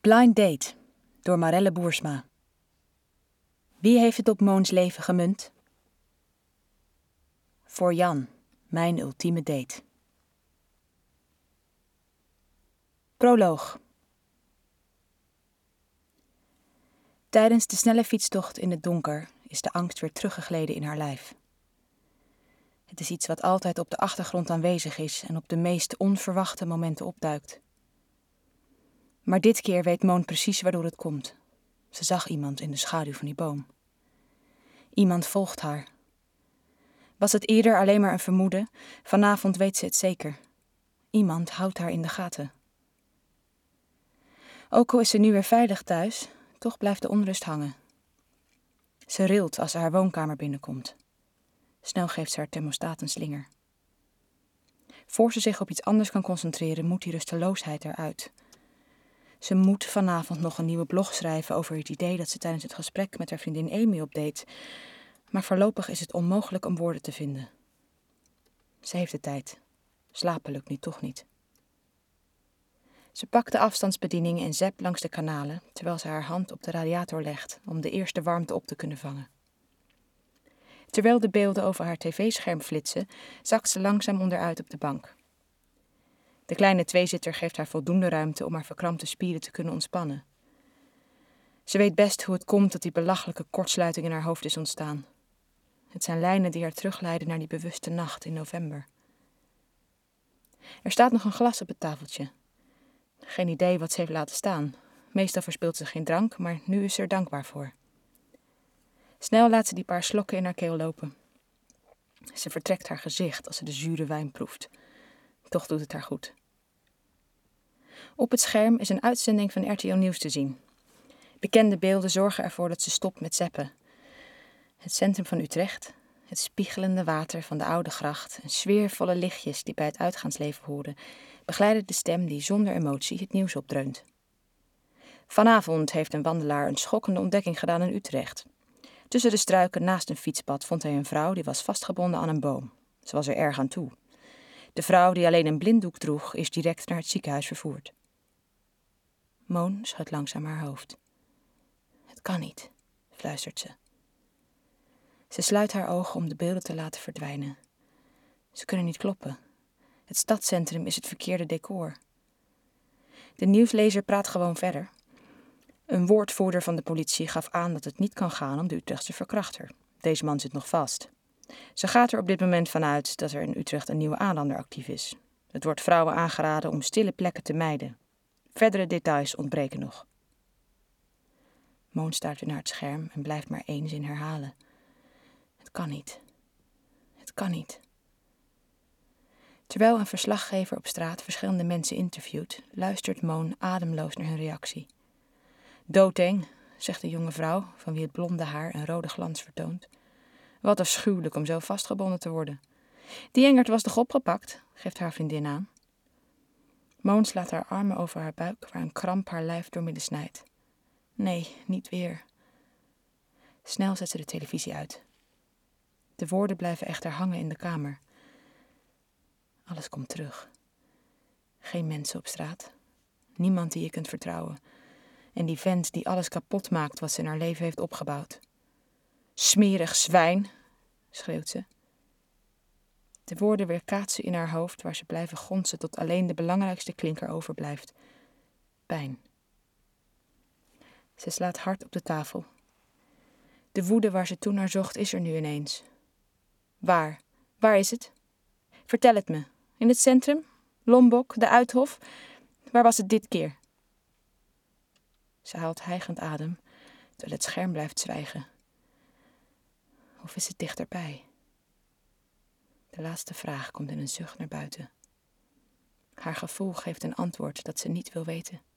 Blind Date door Marelle Boersma. Wie heeft het op Moons leven gemunt? Voor Jan, mijn ultieme date. Proloog. Tijdens de snelle fietstocht in het donker is de angst weer teruggegleden in haar lijf. Het is iets wat altijd op de achtergrond aanwezig is en op de meest onverwachte momenten opduikt. Maar dit keer weet Moon precies waardoor het komt. Ze zag iemand in de schaduw van die boom. Iemand volgt haar. Was het eerder alleen maar een vermoeden? Vanavond weet ze het zeker. Iemand houdt haar in de gaten. Ook al is ze nu weer veilig thuis, toch blijft de onrust hangen. Ze rilt als ze haar woonkamer binnenkomt. Snel geeft ze haar thermostaat een slinger. Voor ze zich op iets anders kan concentreren, moet die rusteloosheid eruit. Ze moet vanavond nog een nieuwe blog schrijven over het idee dat ze tijdens het gesprek met haar vriendin Amy opdeed. Maar voorlopig is het onmogelijk om woorden te vinden. Ze heeft de tijd. Slapen lukt nu toch niet. Ze pakt de afstandsbediening en zapt langs de kanalen, terwijl ze haar hand op de radiator legt om de eerste warmte op te kunnen vangen. Terwijl de beelden over haar tv-scherm flitsen, zakt ze langzaam onderuit op de bank. De kleine tweezitter geeft haar voldoende ruimte om haar verkrampte spieren te kunnen ontspannen. Ze weet best hoe het komt dat die belachelijke kortsluiting in haar hoofd is ontstaan. Het zijn lijnen die haar terugleiden naar die bewuste nacht in november. Er staat nog een glas op het tafeltje. Geen idee wat ze heeft laten staan. Meestal verspilt ze geen drank, maar nu is ze er dankbaar voor. Snel laat ze die paar slokken in haar keel lopen. Ze vertrekt haar gezicht als ze de zure wijn proeft. Toch doet het haar goed. Op het scherm is een uitzending van RTL Nieuws te zien. Bekende beelden zorgen ervoor dat ze stopt met zappen. Het centrum van Utrecht, het spiegelende water van de oude gracht en sfeervolle lichtjes die bij het uitgaansleven horen, begeleiden de stem die zonder emotie het nieuws opdreunt. Vanavond heeft een wandelaar een schokkende ontdekking gedaan in Utrecht. Tussen de struiken naast een fietspad vond hij een vrouw die was vastgebonden aan een boom. Ze was er erg aan toe. De vrouw die alleen een blinddoek droeg is direct naar het ziekenhuis vervoerd. Moon schudt langzaam haar hoofd. Het kan niet, fluistert ze. Ze sluit haar ogen om de beelden te laten verdwijnen. Ze kunnen niet kloppen. Het stadscentrum is het verkeerde decor. De nieuwslezer praat gewoon verder. Een woordvoerder van de politie gaf aan dat het niet kan gaan om de Utrechtse verkrachter. Deze man zit nog vast. Ze gaat er op dit moment vanuit dat er in Utrecht een nieuwe aanlander actief is. Het wordt vrouwen aangeraden om stille plekken te mijden. Verdere details ontbreken nog. Moon staart weer naar het scherm en blijft maar één zin herhalen. Het kan niet. Het kan niet. Terwijl een verslaggever op straat verschillende mensen interviewt, luistert Moon ademloos naar hun reactie. Doodeng, zegt de jonge vrouw, van wie het blonde haar een rode glans vertoont. Wat afschuwelijk om zo vastgebonden te worden. Die Engert was toch opgepakt, geeft haar vriendin aan. Moon slaat haar armen over haar buik, waar een kramp haar lijf doormidden snijdt. Nee, niet weer. Snel zet ze de televisie uit. De woorden blijven echter hangen in de kamer. Alles komt terug. Geen mensen op straat. Niemand die je kunt vertrouwen. En die vent die alles kapot maakt wat ze in haar leven heeft opgebouwd. Smerig zwijn, schreeuwt ze. De woorden weerkaatsen in haar hoofd waar ze blijven gonsen tot alleen de belangrijkste klinker overblijft. Pijn. Ze slaat hard op de tafel. De woede waar ze toen naar zocht is er nu ineens. Waar? Waar is het? Vertel het me. In het centrum? Lombok? De Uithof? Waar was het dit keer? Ze haalt hijgend adem, terwijl het scherm blijft zwijgen. Of is het dichterbij? De laatste vraag komt in een zucht naar buiten. Haar gevoel geeft een antwoord dat ze niet wil weten.